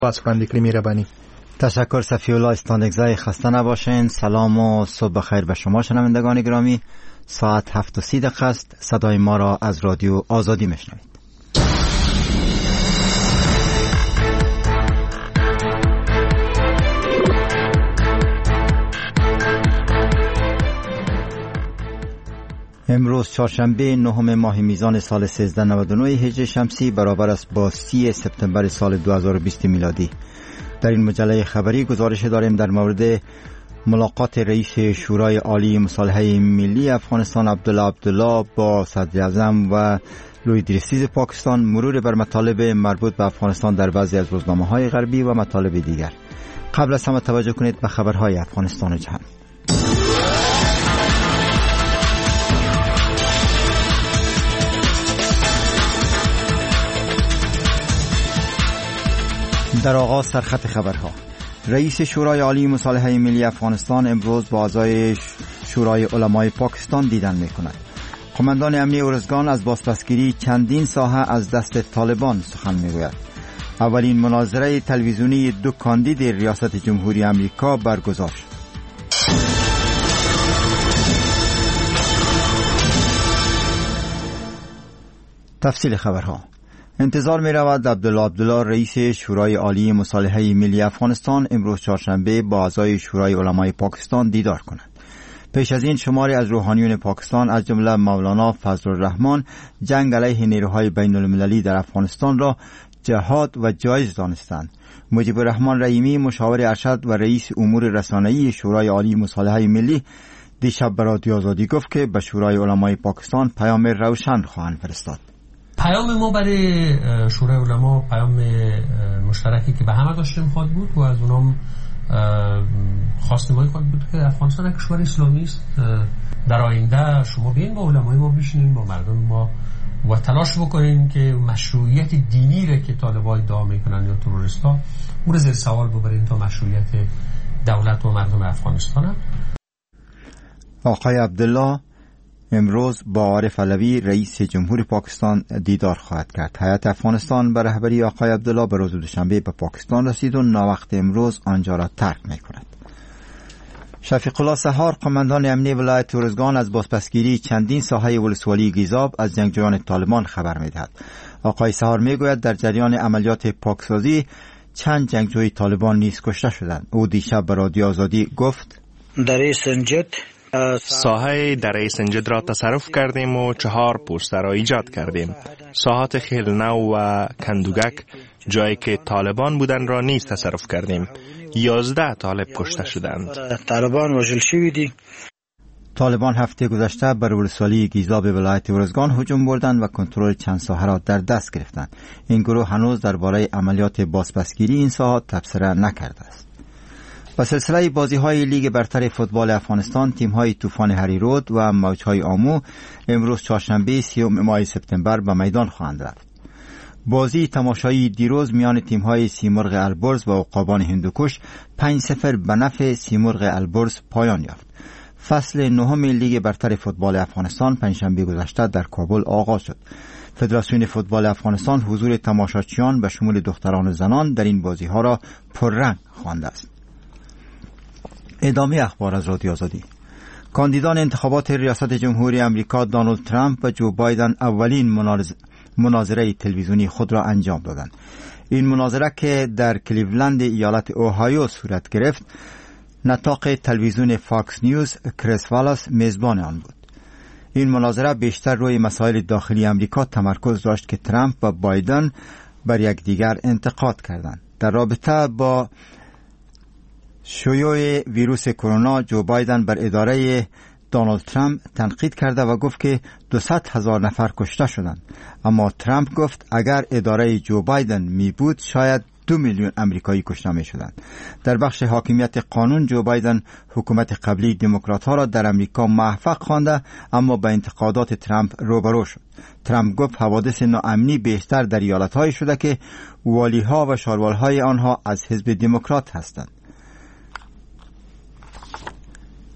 پاسخوند اقلیمی ربانی. تشکر صفی الله استانگزای، خسته نباشین. سلام و صبح بخیر به شما شنوندگان گرامی. ساعت 7:30 است. صدای ما را از رادیو آزادی میشنوید. امروز چهارشنبه 9 ماه میزان سال 1399 هجری شمسی برابر است با 30 سپتامبر سال 2020 میلادی. در این مجله خبری گزارش داریم در مورد ملاقات رئیس شورای عالی مصالحه ملی افغانستان عبدالله با صدر اعظم و لوی درستیز پاکستان، مرور بر مطالب مربوط به افغانستان در بعضی از روزنامه‌های غربی و مطالب دیگر. قبل از همه توجه کنید به خبرهای افغانستان و جهان. در آغاز سرخط خبرها. رئیس شورای عالی مصالحه ملی افغانستان امروز با اعضای شورای علمای پاکستان دیدن می‌کند. قماندان امنی ارزگان از بازپسگیری چندین ساحه از دست طالبان سخن می‌گوید. اولین مناظره تلویزیونی دو کاندید ریاست جمهوری آمریکا برگزار شد. تفصیل خبرها. انتظار می رود عبدالله رئیس شورای عالی مصالحه ملی افغانستان امروز چهارشنبه با اعضای شورای علمای پاکستان دیدار کند. پیش از این شماری از روحانیون پاکستان از جمله مولانا فضل الرحمن جنگ علیه نیروهای بین المللی در افغانستان را جهاد و جایز دانستند. مجیب الرحمن رحیمی مشاور ارشد و رئیس امور رسانه‌ای شورای عالی مصالحه ملی دیشب به رادیو آزادی گفت که به شورای علمای پاکستان پیام روشن خواهند فرستاد. پیام ما برای شورای علما پیام مشترکی که به همه داشتیم خواهد بود و از اونام خواستیم های خواهد بود که افغانستان یک کشور اسلامی است. در آینده شما بیاین با علمای ما بشینیم، با مردم ما و تلاش بکنیم که مشروعیت دینی را که طالبان ادعا میکنن یا تروریستا او را زیر سوال ببریم تا مشروعیت دولت و مردم افغانستان. آقای عبدالله امروز با عارف علوی رئیس جمهور پاکستان دیدار خواهد کرد. هیئت افغانستان به رهبری آقای عبدالله به روز دوشنبه به پاکستان رسید و ناوقت امروز آنجا را ترک می‌کند. شفیق الله سحار قماندان امنی ولایت ارزگان از بازپسگیری چندین ساحه ولسوالی گیزاب از جنگجویان طالبان خبر می‌دهد. آقای سحار می‌گوید در جریان عملیات پاکسازی چند جنگجوی طالبان نیز کشته شدند. او دیشب به رادیو آزادی گفت در سنجد ساحه دره سنجد را تصرف کردیم و 4 پوسته را ایجاد کردیم. ساحات خیلنو و کندوگک جایی که طالبان بودن را نیز تصرف کردیم. 11 طالب کشته شدند. طالبان وژل شویدی. طالبان هفته گذشته بر ولسوالی گیزاب ولایت ارزگان هجوم بردند و کنترل چند ساحه را در دست گرفتند. این گروه هنوز درباره عملیات بازپسگیری این ساحات تبصره نکرده است. و سلسله بازی‌های لیگ برتر فوتبال افغانستان تیم‌های طوفان هریرود و موج‌های آمو امروز چهارشنبه 30 ماه سپتامبر به میدان خواهند رفت. بازی تماشایی دیروز میان تیم‌های سیمرغ البرز و عقابان هندوکش 5-0 به نفع سیمرغ البرز پایان یافت. فصل 9 لیگ برتر فوتبال افغانستان پنجشنبه گذشته در کابل آغاز شد. فدراسیون فوتبال افغانستان حضور تماشاچیان به شمول دختران و زنان در این بازی‌ها را پررنگ خوانده است. ادامه اخبار از رادیو آزادی. کاندیدان انتخابات ریاست جمهوری آمریکا دونالد ترامپ و جو بایدن اولین مناظره تلویزیونی خود را انجام دادند. این مناظره که در کلیولند ایالت اوهایو صورت گرفت، نطاق تلویزیون فاکس نیوز کریس والاس میزبان آن بود. این مناظره بیشتر روی مسائل داخلی آمریکا تمرکز داشت که ترامپ و بایدن بر یکدیگر انتقاد کردند. در رابطه با شیوع ویروس کرونا جو بایدن بر اداره دونالد ترامپ تنقید کرده و گفت که 200,000 نفر کشته شدند. اما ترامپ گفت اگر اداره جو بایدن می بود شاید 2 میلیون امریکایی کشته می شدند. در بخش حاکمیت قانون جو بایدن حکومت قبلی دموکرات ها را در امریکا موفق خوانده اما با انتقادات ترامپ روبرو شد. ترامپ گفت حوادث ناامنی بیشتر در ایالت‌هایی شده که والی‌ها و شاروال‌های آنها از حزب دموکرات هستند.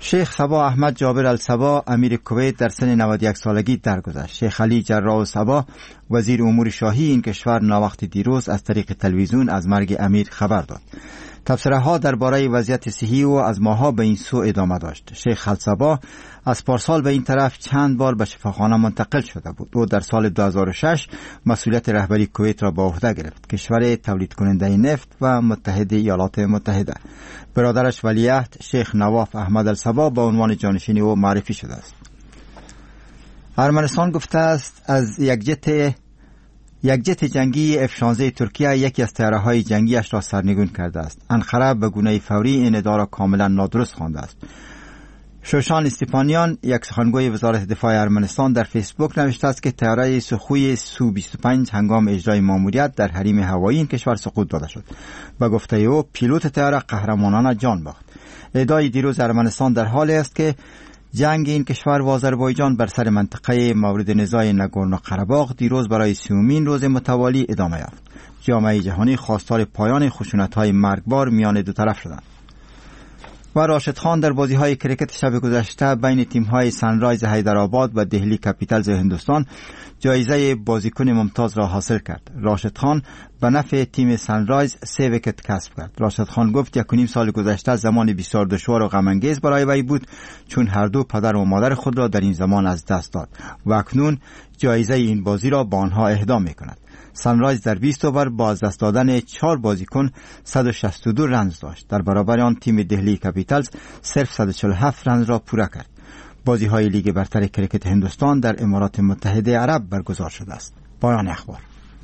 شیخ صبا احمد جابر الصبا امیر کویت در سن 91 سالگی درگذشت. شیخ علی جراح الصبا وزیر امور شاهی این کشور ناوقت دیروز از طریق تلویزیون از مرگ امیر خبر داد. تبصره ها درباره وضعیت صحی او از ماها به این سو ادامه داشت. شیخ الصبا از پارسال به این طرف چند بار به شفاخانه منتقل شده بود. او در سال 2006 مسئولیت رهبری کویت را به عهده گرفت، کشور تولید کننده نفت و متحد ایالات متحده. برادرش ولیعهد شیخ نواف احمد الصبا به عنوان جانشین او معرفی شده است. ارمنستان گفته است از یک جت جنگی F-16 ترکیه یکی از طیاره‌های جنگیش را سرنگون کرده است. انقره به گونه فوری این ادعا را کاملا نادرست خوانده است. شوشان استپانیان، یک سخنگوی وزارت دفاع ارمنستان، در فیسبوک نوشته است که طیاره سوخوی سو 25 هنگام اجرای ماموریت در حریم هوایی این کشور سقوط داده شد. به گفته او پیلوت طیاره قهرمانانه جان باخت. ادعای دیروز ارمنستان در حالی است که جنگ این کشور و آذربایجان بر سر منطقه مورد نزاع ناگورنو قره‌باغ دیروز برای 30مین روز متوالی ادامه یافت. جامعه جهانی خواستار پایان خشونت‌های مرگبار میان دو طرف شدند. و راشد خان در بازی‌های کرکت شب گذشته بین تیم‌های سنرایز حیدرآباد و دهلی کپیتالز هندوستان جایزه بازیکن ممتاز را حاصل کرد. راشد خان به نفع تیم سنرایز 3 ویکت کسب کرد. راشد خان گفت 1.5 سال گذشته زمان بسیار دشوار و غم‌انگیز برای وی بود، چون هر دو پدر و مادر خود را در این زمان از دست داد و اکنون جایزه این بازی را به آنها اهدا می‌کند. سنرایز در 20 اوور با از دست دادن 4 بازیکن 162 رنز داشت. در برابر آن تیم دهلی کپیتالز صرف 147 رنز را پوره کرد. بازی های لیگ برتر کرکت هندوستان در امارات متحده عرب برگزار شده است. پایان اخبار.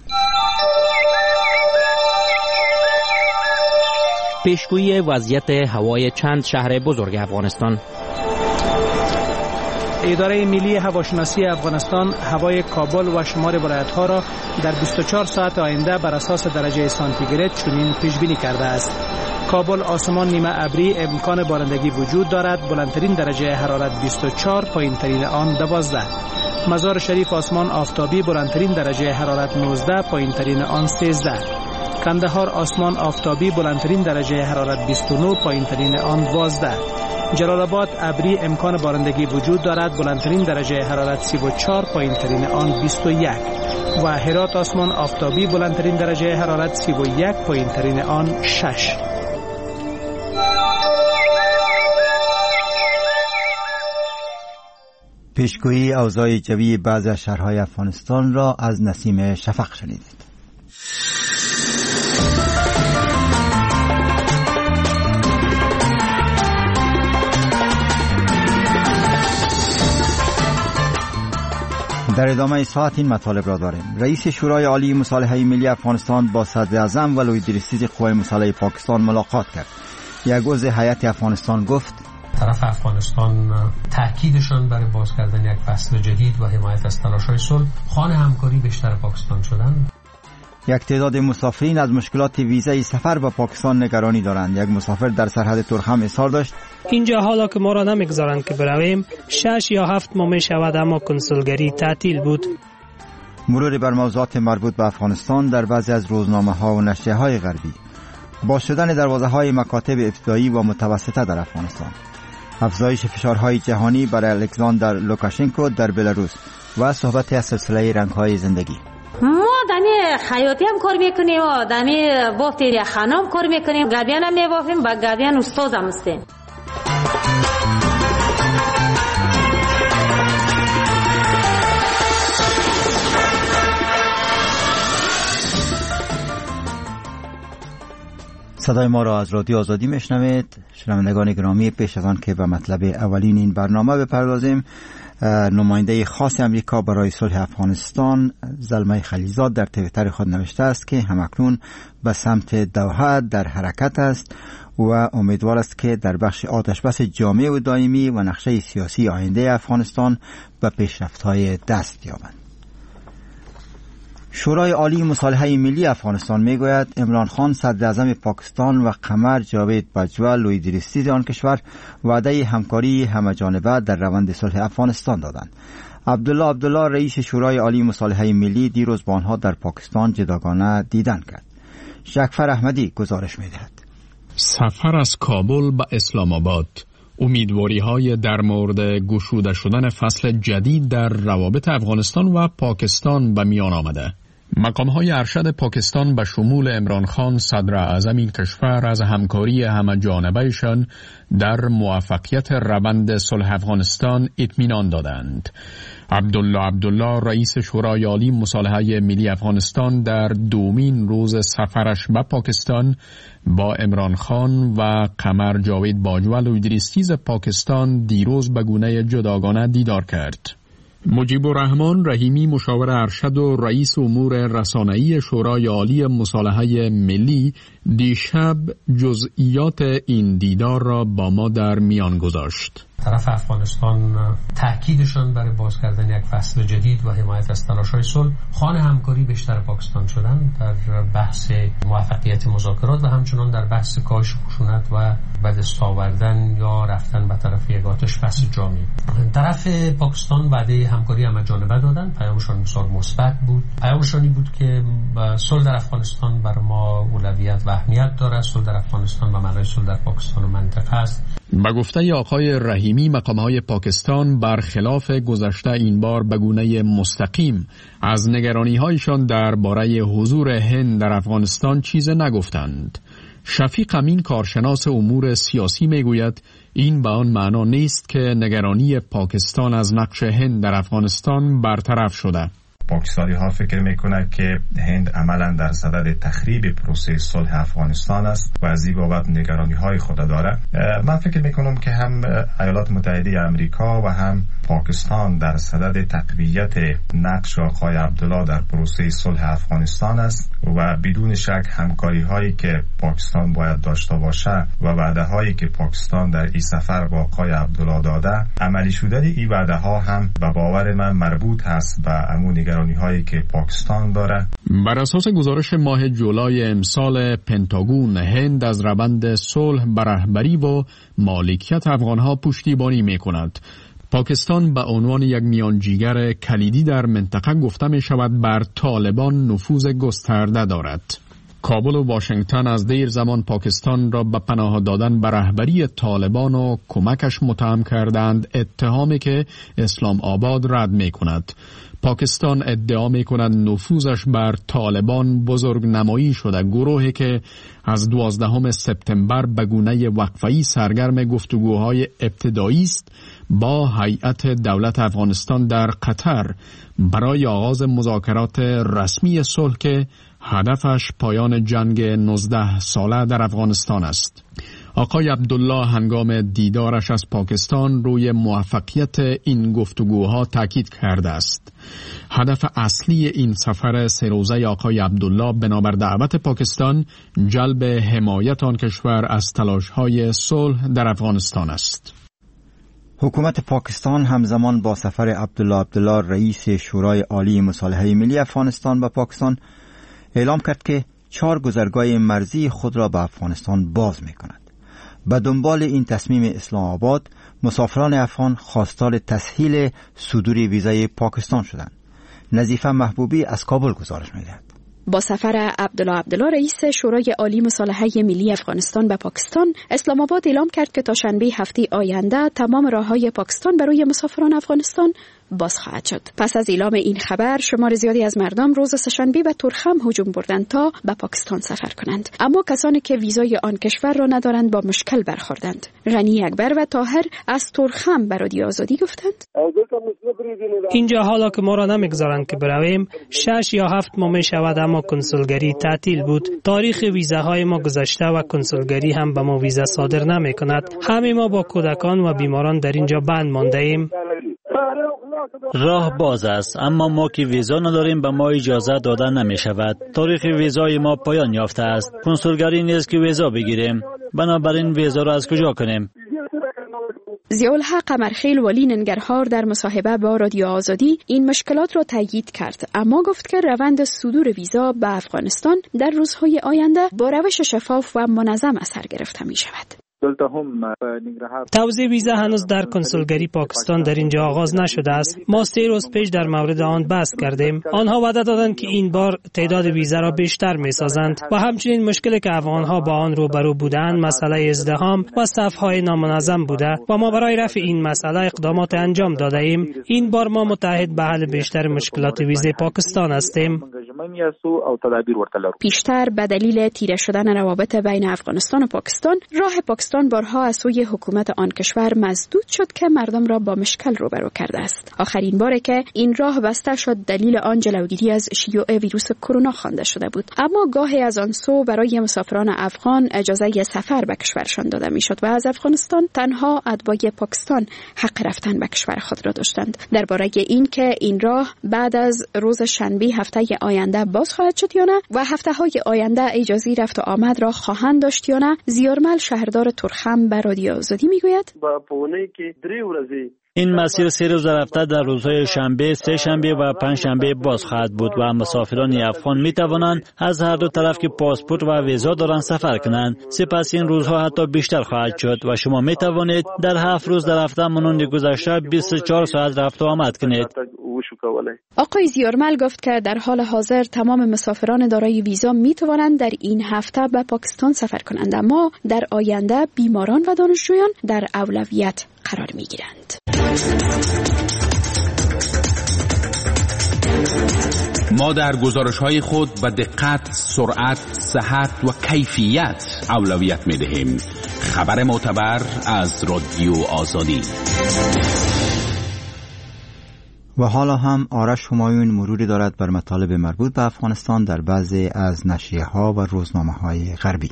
پیشگویی وضعیت هوای چند شهر بزرگ افغانستان. اداره ملی هواشناسی افغانستان هوای کابل و شمار ولایت‌ها را در 24 ساعت آینده بر اساس درجه سانتیگراد چنین پیش بینی کرده است. کابل آسمان نیمه ابری، امکان بارندگی وجود دارد. بلندترین درجه حرارت 24، پایین‌ترین آن 12. مزار شریف آسمان آفتابی، بلندترین درجه حرارت 19، پایین‌ترین آن 13. کندهار آسمان آفتابی، بلندترین درجه حرارت 29، پایین‌ترین آن 12. جلال آباد ابری، امکان بارندگی وجود دارد. بلندترین درجه حرارت 34، پایین‌ترین آن 21. و هرات آسمان آفتابی، بلندترین درجه حرارت 31، پایین‌ترین آن 6. پیشگویی اوضاع جوی بعضی از شهرهای افغانستان را از نسیم شفق شنیدید. در ادامه ساعت این مطالب را داریم. رئیس شورای عالی مصالحه ملی افغانستان با صدر اعظم و لویدرسیز قوای مسلح پاکستان ملاقات کرد. یک عضو هیئت افغانستان گفت طرف افغانستان تاکیدشان برای باز کردن یک فصل جدید و حمایت از تلاش‌های صلح خوان همکاری بیشتر پاکستان شدند. یک تعداد مسافرین از مشکلات ویزای سفر به پاکستان نگرانی دارند. یک مسافر در سرحد ترخم اظهار داشت اینجا حالا که ما را نمیگذارند که برویم 6 یا 7 ماه می شود، اما کنسولگری تعطیل بود. مرور بر موضوعات مربوط به افغانستان در بعضی از روزنامه ها و نشریه های غربی. باز شدن دروازه های مکاتب ابتدایی و متوسطه در افغانستان. افزایش فشارهای جهانی برای الکساندر لوکاشنکو در بلاروس و صحبت از سلسله رنگ‌های زندگی. ما دمی خیاطی هم کار میکنیم و دمی بافتی خانم کار میکنیم. گابیان هم میبافیم، با گابیان استاد هم هستیم. صدای ما را از رادیو آزادی میشنوید. شنوندگان گرامی، پیش از آن که به مطلب اولین این برنامه بپردازیم، نماینده خاص امریکا برای صلح افغانستان زلمه خلیلزاد در توییتر خود نوشته است که همکنون به سمت دوحه در حرکت است و امیدوار است که در بخش آتشبس جامع و دائمی و نقشه سیاسی آینده افغانستان به پیشرفت‌های دست یابند. شورای عالی مصالحه ملی افغانستان میگوید عمران خان صدر اعظم پاکستان و قمر جاوید باجوا لویدرسیز آن کشور وعده همکاری همه‌جانبه در روند صلح افغانستان دادند. عبدالله رئیس شورای عالی مصالحه ملی دیروز با آنها در پاکستان جداگانه دیدن کرد. جعفر احمدی گزارش می‌دهد. سفر از کابل به اسلام آباد امیدواری‌های در مورد گشوده شدن فصل جدید در روابط افغانستان و پاکستان به میان آمده. مقام‌های ارشد پاکستان به شمول عمران خان صدر اعظم این کشور از همکاری همه جانبه‌شان در موفقیت روند صلح افغانستان اطمینان دادند. عبدالله رئیس شورای عالی مصالحه ملی افغانستان در دومین روز سفرش به پاکستان با عمران خان و قمر جاوید باجوال و ادریس پاکستان دیروز به گونه جداگانه دیدار کرد. مجیب الرحمن رحیمی مشاور ارشد و رئیس امور رسانه‌ای شورای عالی مصالحه ملی دیشب جزئیات این دیدار را با ما در میان گذاشت. طرف افغانستان تأکیدشان برای باز کردن یک فصل جدید و حمایت از تلاش‌های صلح خوان همکاری بیشتر پاکستان شدن در بحث موفقیت مذاکرات و همچنان در بحث کاهش خشونت و به دست آوردن یا رفتن به طرف یک آتش بس جامع. طرف پاکستان وعده همکاری همه‌جانبه دادن، پیامشان بسیار مثبت بود. پیامشانی بود که صلح در افغانستان بر ما اولویت و اهمیت دارد. صلح در افغانستان به معنای صلح در پاکستان و منطقه است. به گفته آقای رحیمی مقام‌های پاکستان برخلاف گذشته این بار به گونه مستقیم از نگرانی‌هایشان درباره حضور هند در افغانستان چیز نگفتند. شفیق امین کارشناس امور سیاسی میگوید این به آن معنا نیست که نگرانی پاکستان از نقش هند در افغانستان برطرف شده. پاکستانی ها فکر میکنه که هند عملا در صدد تخریب پروسه صلح افغانستان است و از این بابت نگرانی های خود داره. من فکر میکنم که هم ایالات متحده آمریکا و هم پاکستان در صدد تقویت نقش آقای عبدالله در پروسه صلح افغانستان است و بدون شک همکاری هایی که پاکستان باید داشته باشه و وعده هایی که پاکستان در این سفر با آقای عبدالله داده عملی شدن این وعده ها هم به باور من مربوط هست به امون نگرانی هایی که پاکستان داره. بر اساس گزارش ماه جولای امسال پنتاگون، هند از روند صلح بر رهبری و مالکیت افغانها پشتیبانی میکند. پاکستان به عنوان یک میانجیگر کلیدی در منطقه گفته می شود بر طالبان نفوذ گسترده دارد. کابل و واشنگتن از دیر زمان پاکستان را به پناه دادن به رهبری طالبان و کمکش متهم کردند، اتهامی که اسلام آباد رد می کند. پاکستان ادعا می کند نفوذش بر طالبان بزرگ نمایی شده، گروهی که از 12 سپتامبر به گونه وقفه‌ای سرگرم گفتگوهای ابتدایی است با هیئت دولت افغانستان در قطر برای آغاز مذاکرات رسمی صلح که هدفش پایان جنگ 19 ساله در افغانستان است. آقای عبدالله هنگام دیدارش از پاکستان روی موفقیت این گفتگوها تاکید کرده است. هدف اصلی این سفر 3 روزه آقای عبدالله بنابر دعوت پاکستان جلب حمایت آن کشور از تلاش‌های صلح در افغانستان است. حکومت پاکستان همزمان با سفر عبدالله رئیس شورای عالی مصالحه ملی افغانستان به پاکستان اعلام کرد که 4 گذرگاه مرزی خود را به افغانستان باز می کند. به دنبال این تصمیم اسلام آباد، مسافران افغان خواستار تسهیل صدور ویزای پاکستان شدند. نظیفه محبوبی از کابل گزارش می دهد. با سفر عبدالله رئیس شورای عالی مصالحه ملی افغانستان به پاکستان، اسلام آباد اعلام کرد که تا شنبه هفته آینده تمام راههای پاکستان برای مسافران افغانستان باز خواهد شد. پس از اعلام این خبر، شمار زیادی از مردم روز سه‌شنبه به ترخم هجوم بردند تا به پاکستان سفر کنند. اما کسانی که ویزای آن کشور را ندارند با مشکل برخوردند. غنی اکبر و طاهر از ترخم به رادیو آزادی گفتند: اینجا حالا که ما را نمیگذارند که برویم، 6 یا 7 ماه می شود اما کنسولگری تعطیل بود. تاریخ ویزاهای ما گذشته و کنسولگری هم به ما ویزا صادر نمی کند. همه ما با کودکان و بیماران در اینجا بند مانده ایم. راه باز است، اما ما که ویزا نداریم به ما اجازه داده نمی شود. تاریخ ویزای ما پایان یافته است. کنسولگری نیست که ویزا بگیریم. بنابراین ویزا را از کجا کنیم؟ ضیاءالحق قمرخیل ولی ننگرهار در مصاحبه با رادیو آزادی این مشکلات را تایید کرد، اما گفت که روند صدور ویزا به افغانستان در روزهای آینده با روش شفاف و منظم اثر گرفته می شود. توزیع ویزا هنوز در کنسولگری پاکستان در اینجا آغاز نشده است. ما 3 روز پیش در مورد آن بحث کردیم. آنها وعده دادند که این بار تعداد ویزا را بیشتر می‌سازند و همچنین مشکلی که افغان‌ها با آن روبرو بودند مسئله ازدحام و صف‌های نامنظم بوده و ما برای رفع این مسئله اقدامات انجام داده ایم. این بار ما متحد به حل بیشتر مشکلات ویزای پاکستان هستیم. پیشتر به دلیل تیره شدن روابط بین افغانستان و پاکستان، راه پاکستان بارها از سوی حکومت آن کشور مسدود شد که مردم را با مشکل روبرو کرده است. آخرین باره که این راه بسته شد دلیل آن جلوگیری از شیوع ویروس کرونا خوانده شده بود. اما گاهی از آن سو برای مسافران افغان اجازه سفر به کشورشان داده میشد و از افغانستان تنها اتباع پاکستان حق رفتن به کشور خود را داشتند. درباره این که این راه بعد از روز شنبه هفته آینده باز خواهد شد یا نه و هفته های آینده اجازه رفت و آمد را خواهند داشت یا نه، زیارمل شهردار ترخم به رادیو آزادی میگوید این مسیر 3 روز رفته در روزهای شنبه، 3 شنبه و 5 شنبه باز خواهد بود و مسافران افغان می توانند از هر دو طرف که پاسپورت و ویزا دارند سفر کنند. سپس این روزها حتی بیشتر خواهد شد و شما می توانید در 7 روز در هفته مانند گذشته 24 ساعت رفت و آمد کنید. آقای زیارمل گفت که در حال حاضر تمام مسافران دارای ویزا می توانند در این هفته به پاکستان سفر کنند، اما در آینده بیماران و دانشجویان در اولویت قرار می گیرند. ما در گزارش‌های خود به دقت، سرعت، صحت و کیفیت اولویت می‌دهیم. خبر معتبر از رادیو آزادی. و حالا هم آرش همایون مروری دارد بر مطالب مربوط به افغانستان در بعضی از نشریه‌ها و روزنامه‌های غربی.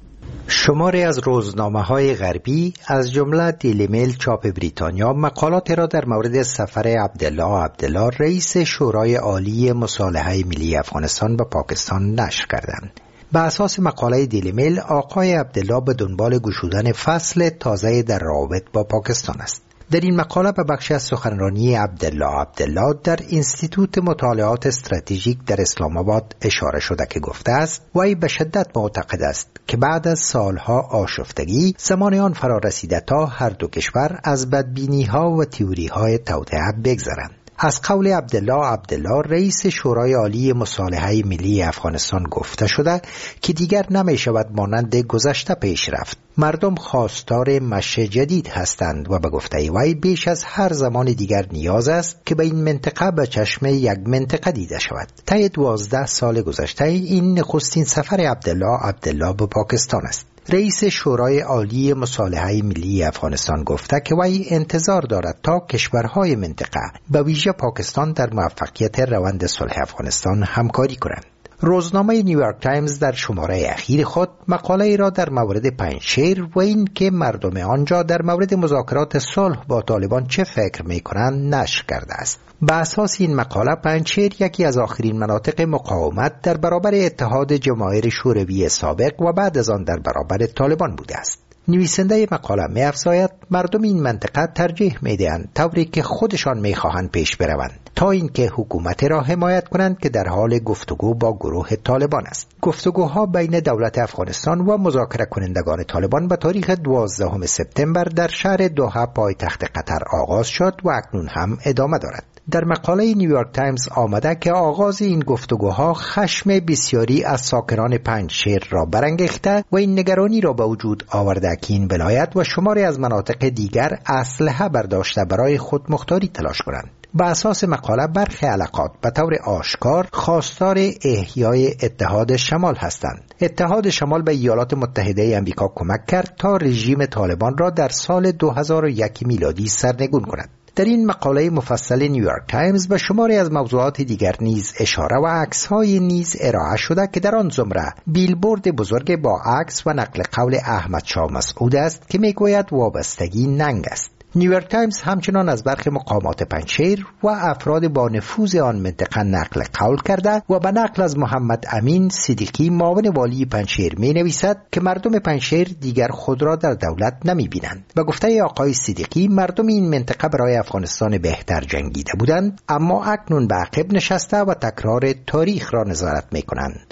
شماری از روزنامه‌های غربی از جمله دیلی میل چاپ بریتانیا مقالات را در مورد سفر عبدالله رئیس شورای عالی مصالحه ملی افغانستان به پاکستان نشر کردند. به اساس مقاله دیلی میل، آقای عبدالله به دنبال گشودن فصل تازه در روابط با پاکستان است. در این مقاله به بخشی از سخنرانی عبدالله در انستیتوت مطالعات استراتژیک در اسلام آباد اشاره شده که گفته است وی به شدت معتقد است که بعد از سالها آشفتگی زمان آن فرا رسیده تا هر دو کشور از بدبینی‌ها و تئوری‌های توطئه بگذرند. از قول عبدالله رئیس شورای عالی مصالحه ملی افغانستان گفته شده که دیگر نمی شود مانند گذشته پیش رفت. مردم خواستار مشی جدید هستند و به گفته وی بیش از هر زمان دیگر نیاز است که به این منطقه به چشم یک منطقه دیده شود. طی 12 سال گذشته این نخستین سفر عبدالله به پاکستان است. رئیس شورای عالی مصالحه ملی افغانستان گفته که وی انتظار دارد تا کشورهای منطقه به ویژه پاکستان در موفقیت روند صلح افغانستان همکاری کنند. روزنامه نیویورک تایمز در شماره اخیر خود مقاله را در مورد پنجشیر و این که مردم آنجا در مورد مذاکرات صلح با طالبان چه فکر می‌کنند نشر کرده است. به اساس این مقاله پنجشیر یکی از آخرین مناطق مقاومت در برابر اتحاد جماهیر شوروی سابق و بعد از آن در برابر طالبان بوده است. نویسنده مقاله می‌افزاید مردم این منطقه ترجیح می‌دهند طوری که خودشان می‌خواهند پیش بروند تا اینکه حکومت را حمایت کنند که در حال گفتگو با گروه طالبان است. گفتگوها بین دولت افغانستان و مذاکره کنندگان طالبان به تاریخ 12 سپتامبر در شهر دوحه پایتخت قطر آغاز شد و اکنون هم ادامه دارد. در مقاله نیویورک تایمز آمده که آغاز این گفتگوها خشم بسیاری از ساکنان پنجشیر را برانگیخته و این نگرانی را به وجود آورده که این ولایت و شماری از مناطق دیگر اسلحه برداشته برای خودمختاری تلاش کنند. به اساس مقاله برخی علاقات به طور آشکار خواستار احیای اتحاد شمال هستند. اتحاد شمال به ایالات متحده آمریکا کمک کرد تا رژیم طالبان را در سال 2001 میلادی سرنگون کند. در این مقاله مفصل نیویورک تایمز به شماری از موضوعات دیگر نیز اشاره و عکس‌های نیز ارائه شده که در آن زمره بیلبورد بزرگ با عکس و نقل قول احمد شاه مسعود است که میگوید وابستگی ننگ است. نیویورک تایمز همچنان از برخی مقامات پنجشیر و افراد با نفوذ آن منطقه نقل قول کرده و به نقل از محمد امین صدیقی معاون والی پنجشیر می نویسد که مردم پنجشیر دیگر خود را در دولت نمی بینند. به گفته آقای صدیقی مردم این منطقه برای افغانستان بهتر جنگیده بودند اما اکنون به عقب نشسته و تکرار تاریخ را نظارت می کنند.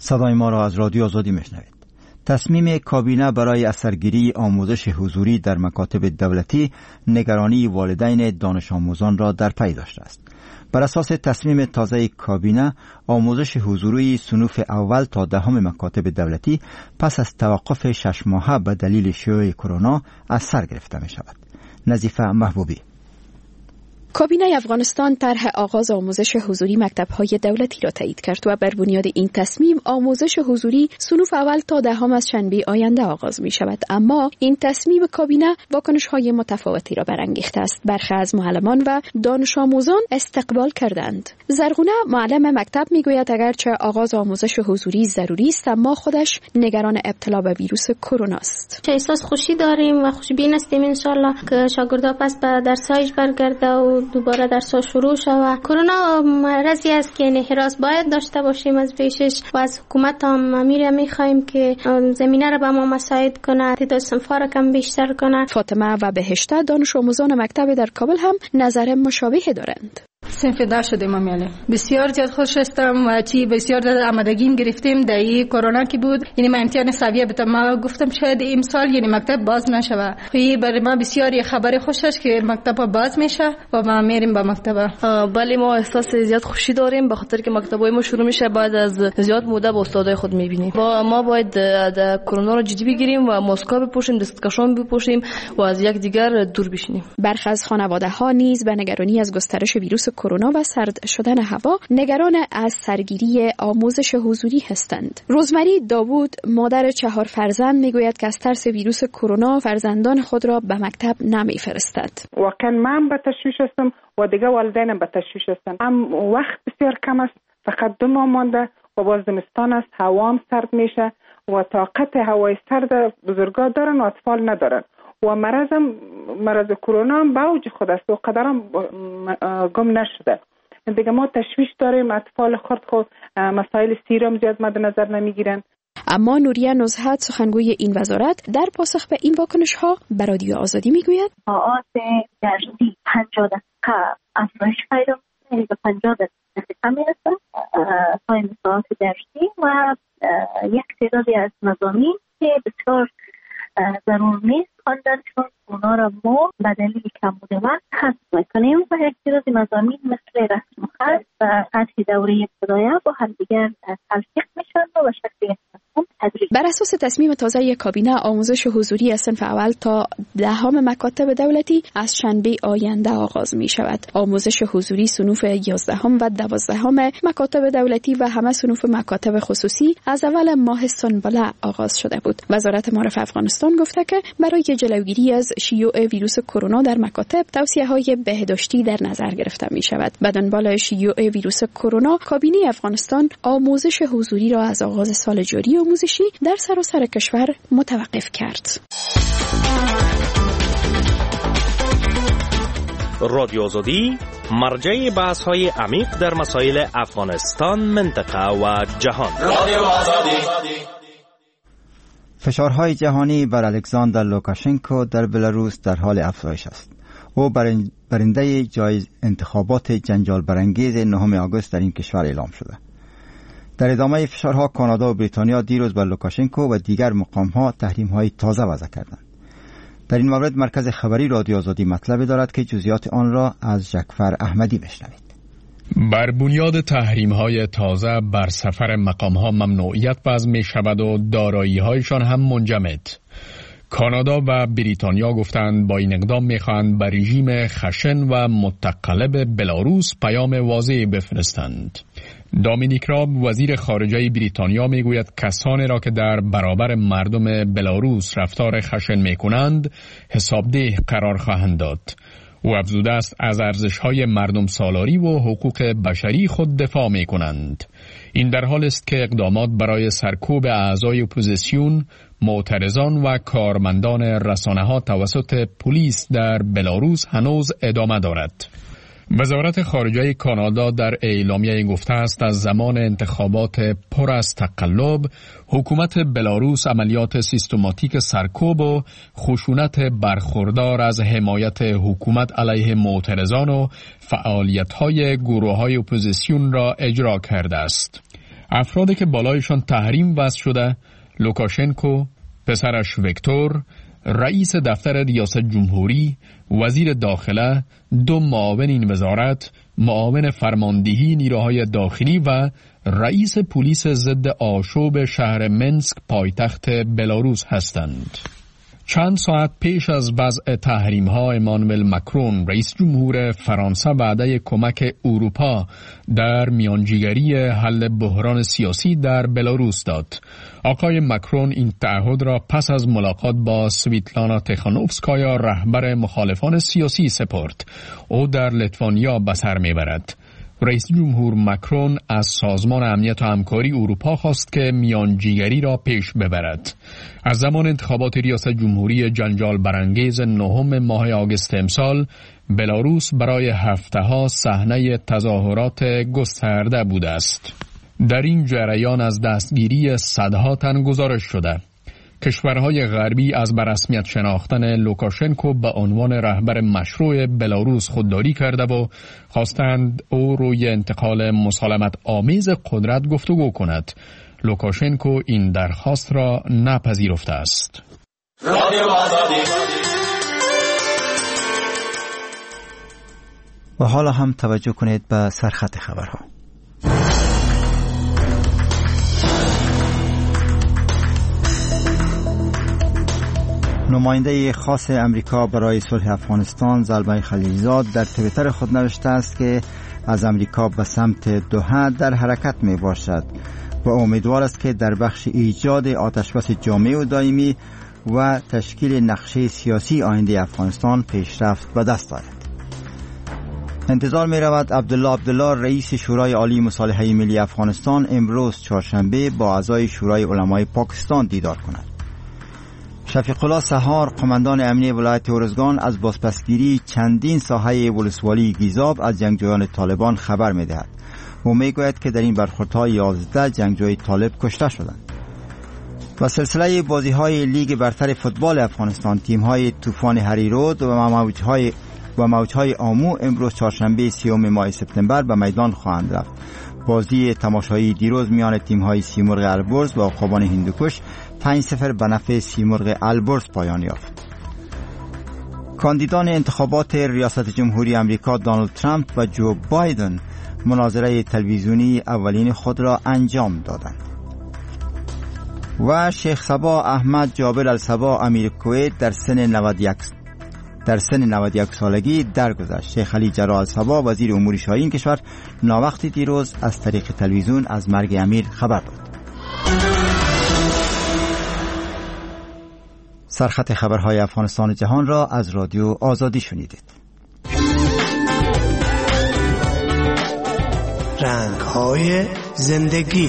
صدای ما را از رادیو آزادی میشنوید. تصمیم کابینه برای اثرگیری آموزش حضوری در مکاتب دولتی نگرانی والدین دانش آموزان را در پی داشته است. بر اساس تصمیم تازه کابینه، آموزش حضوری صنوف اول تا دهم مکاتب دولتی پس از توقف 6 ماهه به دلیل شیوع کرونا از سر گرفته می شود. نظیفه محبوبی. کابینه افغانستان طرح آغاز آموزش حضوری مکتب‌های دولتی را تایید کرد و بر بنیاد این تصمیم آموزش حضوری صنوف اول تا دهم از شنبه آینده آغاز می شود. اما این تصمیم کابینه واکنش‌های متفاوتی را برانگیخته است. برخی از معلمان و دانش آموزان استقبال کردند. زرغونه معلم مکتب میگوید اگرچه آغاز آموزش حضوری ضروری است، اما خودش نگران ابتلا به ویروس کرونا است. احساس خوشی داریم و خوشبین هستیم ان شاءالله که شاگردها پس به درس‌هایش برگرده و دوباره درس‌ها شروع شود. کرونا مرضی است که انحراف باید داشته باشیم از پیشش و از حکومت هم می‌خوایم که زمینه را به ما مساعد کنه، تعداد صنف‌ها را کم بیشتر کنه. فاطمه و بهشته دانش آموزان مکتب در کابل هم نظر مشابه دارند. صنف ده شدیم امیاله بسیار زیاد خوش هستم و بسیار زیاد آمادگی گرفتیم در این کرونا که بود. یعنی من امتحان سویه بودم، ما گفتم شاید این سال یعنی مکتب باز نشه. خیلی برای ما بسیار خبر خوش است که مکتب باز میشه و ما میریم به مکتب. بله ما احساس زیاد خوشی داریم به خاطر که مکتبای ما شروع میشه بعد از زیاد مدت با استادای خود میبینیم. ما باید کرونا رو جدی بگیریم و ماسک بپوشیم، دستکشان بپوشیم و از یک دیگر دور بشینیم. برخی از خانواده ها نیز به نگرانی از گسترش ویروس کرونا و سرد شدن هوا نگران از سرگیری آموزش حضوری هستند. روزمری داوود مادر 4 فرزند میگوید که از ترس ویروس کرونا فرزندان خود را به مکتب نمیفرستد. واقعا من به تشویش هستم و دیگه والدینم به تشویش هستن. وقت بسیار کم است، فقط 2 ماه مانده و باز زمستان است، هوا هم سرد میشه و طاقت هوای سرد بزرگا دارن و اطفال ندارن و مرض کرونا هم به اوج خود است و قدرم گم نشده. دیگه ما تشویش داریم، اطفال خود مسائل سیرم زیاد مد نظر نمیگیرن. اما نوریه نزهت سخنگوی این وزارت در پاسخ به این واکنش ها به رادیو آزادی میگوید ساعات درسی 50 دقیقه افزایش پیدا می‌کنه، به 50 دقیقه میرسه ساعت درسی و یک تعدادی از مضامین که بسیار ضرور نیست خواندنشون اونا را ما به دلیل کمبود وقت حذف میکنیم و یک تعداد مضامین مثل رسم خط و سطح دوره ابتدایی با همدیگر تلفیق میشن و به شکل تدریج. بر اساس تصمیم تازه کابینه آموزش حضوری از صنف اول تا دهم مکاتب دولتی از شنبه آینده آغاز می شود. آموزش حضوری صنوف 11 و 12 مکاتب دولتی و همه صنوف مکاتب خصوصی از اول ماه سنبله آغاز شده بود. وزارت معارف افغانستان گفته که برای جلوگیری از شیوع ویروس کرونا در مکاتب توصیه‌های بهداشتی در نظر گرفته می شود. به دنبال شیوع ویروس کرونا کابینه افغانستان آموزش حضوری را از آغاز سال جاری آموزشی در سراسر کشور متوقف کرد. رادیو آزادی مرجع بحث‌های عمیق در مسائل افغانستان، منطقه و جهان. رادیو آزادی. فشارهای جهانی بر الکساندر لوکاشنکو در بلاروس در حال افزایش است. او برنده جایزه انتخابات جنجال برانگیز 9 آگوست در این کشور اعلام شده. در ادامه فشارها کانادا و بریتانیا دیروز بر لوکاشنکو و دیگر مقام‌ها تحریم‌های تازه وضع کردند. در این مورد مرکز خبری رادیو آزادی مطلبی دارد که جزئیات آن را از جعفر احمدی بشنوید. بر بنیاد تحریم‌های تازه بر سفر مقام‌ها ممنوعیت وضع می‌شود و دارایی‌هایشان هم منجمد. کانادا و بریتانیا گفتند با این اقدام می‌خواهند بر رژیم خشن و متقلب بلاروس پیام واضحی بفرستند. دامینیک راب وزیر خارجه بریتانیا میگوید کسانی را که در برابر مردم بلاروس رفتار خشن می‌کنند حسابدeh قرار خواهند داد. او افزوده است از ارزش‌های مردم سالاری و حقوق بشری خود دفاع می‌کنند. این در حال است که اقدامات برای سرکوب اعضای اپوزیسیون، معترضان و کارمندان رسانه‌ها توسط پلیس در بلاروس هنوز ادامه دارد. وزارت خارجه کانادا در اعلامیه گفته است از زمان انتخابات پر از تقلب، حکومت بلاروس عملیات سیستماتیک سرکوب و خشونت برخوردار از حمایت حکومت علیه معترضان و فعالیت‌های گروه‌های اپوزیسیون را اجرا کرده است. افرادی که بالایشان تحریم وضع شده، لوکاشنکو، پسرش ویکتور، رئیس دفتر ریاست جمهوری، وزیر داخله، 2 معاون این وزارت، معاون فرماندهی نیروهای داخلی و رئیس پلیس ضد آشوب شهر منسک پایتخت بلاروس هستند. چند ساعت پیش از وضع تحریم‌ها امانوئل مکرون رئیس جمهور فرانسه وعده کمک اروپا در میانجیگری حل بحران سیاسی در بلاروس داد. آقای مکرون این تعهد را پس از ملاقات با سویتلانا تخانوفسکایا رهبر مخالفان سیاسی سپرد. او در لیتوانیا به سر میبرد. رئیس جمهور مکرون از سازمان امنیت و همکاری اروپا خواست که میانجیگری را پیش ببرد. از زمان انتخابات ریاست جمهوری جنجال برانگیز 9 ماه آگوست امسال، بلاروس برای هفته‌ها صحنه تظاهرات گسترده بوده است. در این جریان از دستگیری صدها تن گزارش شده. کشورهای غربی از به رسمیت شناختن لوکاشنکو به عنوان رهبر مشروع بلاروس خودداری کرده و خواستند او روی انتقال مسالمت آمیز قدرت گفتگو کند. لوکاشنکو این درخواست را نپذیرفته است. و حالا هم توجه کنید به سرخط خبرها. نماینده خاص امریکا برای صلح افغانستان زلمه خلیلزاد در توییتر خود نوشته است که از امریکا به سمت دوحه در حرکت می باشد و امیدوار است که در بخش ایجاد آتشبس جامع و دائمی و تشکیل نقشه سیاسی آینده افغانستان پیشرفت به دست آید. انتظار می رود عبدالله رئیس شورای عالی مصالحه ملی افغانستان امروز چهارشنبه با اعضای شورای علمای پاکستان دیدار کند. شفیق الله سحار قماندان امنی ولایت ارزگان از بازپسگیری چندین ساحه ولسوالی گیزاب از جنگجویان طالبان خبر می دهد و می گوید که در این برخوردها 11 جنگجوی طالب کشته شدند. و سلسله بازی‌های لیگ برتر فوتبال افغانستان تیم‌های طوفان هریرود و موجهای آمو امروز چهارشنبه 30 ماه سپتامبر به میدان خواهند رفت. بازی تماشایی دیروز میان تیم‌های سیمرغ البرز و عقابان هندوکش 5-0 به نفع سیمرغ البرز پایان یافت. کاندیدان انتخابات ریاست جمهوری آمریکا دونالد ترامپ و جو بایدن مناظره تلویزیونی اولین خود را انجام دادند. و شیخ صبا احمد جابر الصبا امیر کویت در سن 91 سالگی درگذشت. شیخ علی جراح الصبا وزیر امور شاهین کشور ناوقتی دیروز از طریق تلویزیون از مرگ امیر خبر داد. سرخط خبرهای افغانستان و جهان را از رادیو آزادی شنیدید. رنگ‌های زندگی.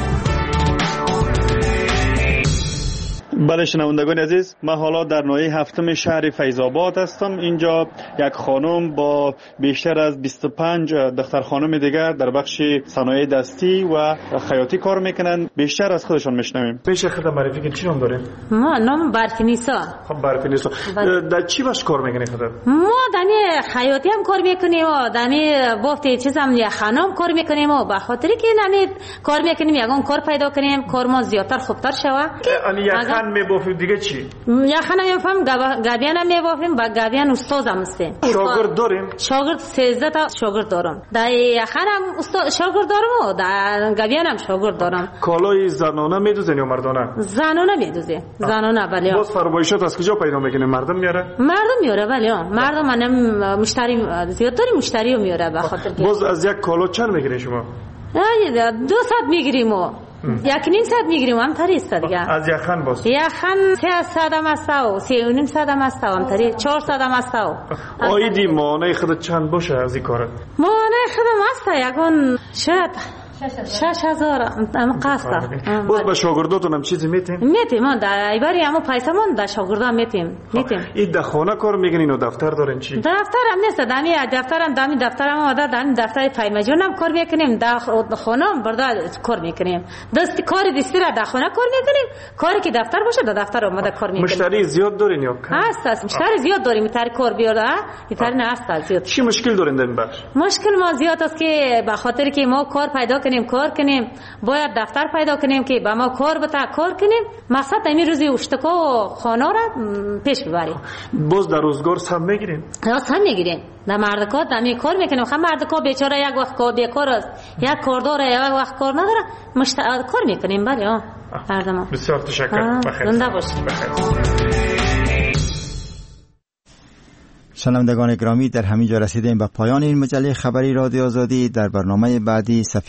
بله شنوندگان عزیز، من حالا در ناحیه 7 شهر فیض‌آباد هستم. اینجا یک خانم با بیشتر از 25 دختر خانم دیگر در بخش صنایع دستی و خیاطی کار میکنن. بیشتر از خودشان میشنویم. میشه خودت معرفی کنید؟ چی نام داره؟ ما نام برفینیسا. خب برفینیسا، در چی باش کار میکنی خودت؟ ما دمی خیاطی هم کار میکنیم و دمی بافت چیزام یا خانم کار میکنیم و به خاطری که نمی کار میکنیم یگان کار پیدا کنیم کار ما زیادتر خوبتر شوه. یعنی میبافیم دیگه چی؟ یخنا میبافیم، گابیان هم میبافیم، با گابیان استادم هستیم. شاگرد داریم؟ شاگرد 13 تا شاگرد دارم. در یخنا هم استاد شاگرد دارم و در گابیان هم شاگرد دارم. کالای زنانه میدوزین یا مردانه؟ زنانه میدوزه. زنانه بله. باز فرمایشات از کجا پیدا میکنه؟ مردم میاره؟ مردم میاره بله. مردم منم مشتری زیاد داریم، مشتری رو میاره به خاطر که باز از یک کالو چند میگیرین شما؟ 200 میگیریم و 1.5 میگیریم هم تری است دیگه. از یخن باز یخن 300 هم است و 3.5 هم است هم تری 400 هم است و آیدی مانع خود چند باشه از این کار؟ مانع خودم است یگان شاید 6000 ام قسطه. باز به شاگرداتون هم چیزی میتیم؟ ما در ایباری همو پیسمون در شاگردا میتیم. این در خانه کار میکنین و دفتر دارین چی؟ دفتر هم نیست، دمی دفترم دمی دفتر پیمجون هم کار میکنیم، در خانه هم بردا کار میکنیم. دست کار دستی را در خانه کار میکنیم، کاری که دفتر باشه در دفتر اومده کار میکنیم. مشتری زیاد دارین یا کم؟ هست مشتری زیاد داریم، تر کار بیاره این تر نه هست زیاد. چی مشکل دارین در این بخش؟ مشکل ما زیاد است که به خاطر که ما کار پیدا کنیم کار کنیم، باید دفتر پیدا کنیم که با ما کار کنیم، مقصد همین روزی اشتکا و خانه را پیش ببریم. باز در روزگار سهم میگیریم؟ سهم میگیریم. در مردکا دمی کار میکنیم. خب مردکا بیچاره یک وقت کار بیکار است، یک کار داره، یک وقت کار نداره، کار میکنیم. بله مردم. بسیار تشکر. بخیر. زنده باشید. شنوندگان گرامی، در همین جا رسیدیم به پایان این مجله خبری رادیو آزادی. در برنامه بعدی